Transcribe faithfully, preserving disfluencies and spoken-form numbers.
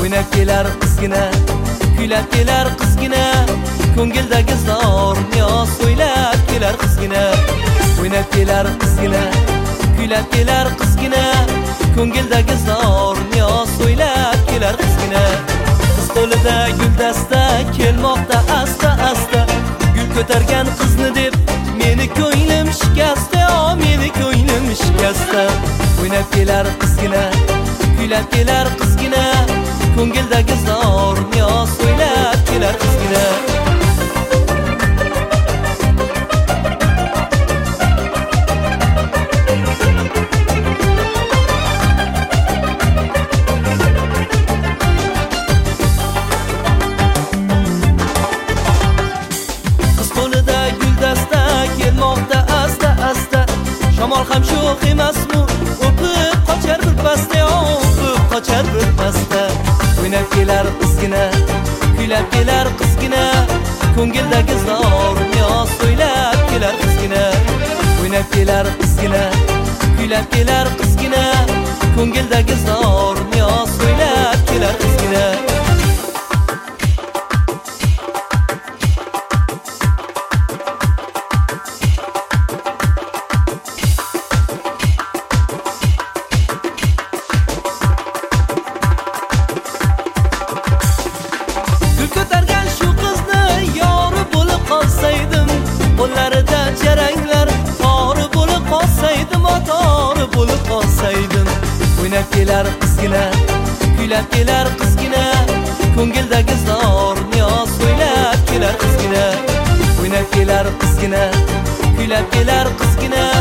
O'ynab kelar qizgina, kuylab kelar qizgina, ko'ngildagi zor niyoz o'ylab kelar qizgina. O'ynab kelar qizgina, kuylab kelar qizgina, ko'ngildagi zor niyoz o'ylab kelar qizgina. Qiz qo'lida guldasta kelmoqda asta asta, gul ko'targan qizni deb meni ko'nglim shikasta, o meni ko'nglim shikasta. O'ynab kelar qizgina, kuylab kelar qizgina, ko'ngildagi zor niyoz o'ylab kelar qizgina. Qiz qo'lida guldasta kelmoqda asta asta, shamol ham sho'x emasmi, o'pib qochar bir pasda, o'pib qochar bir pasda. O'ynab kelar qizgina, kuylab kelar qizgina, ko'ngildagi zor niyoz o'ylab kelar qizgina. O'ynab kelar qizgina, kuylab kelar qizgina, ko'ngildagi zor niyoz o'ylab kelar qizgina. Qo'llarida jaranglar tori bo'lib qolsaydim, tori bo'lib qolsaydim. O'ynab kelar qizgina, kuylab kelar qizgina, ko'ngildagi zor niyoz o'ylab kelar qizgina. O'ynab kelar qizgina, kuylab kelar qizgina,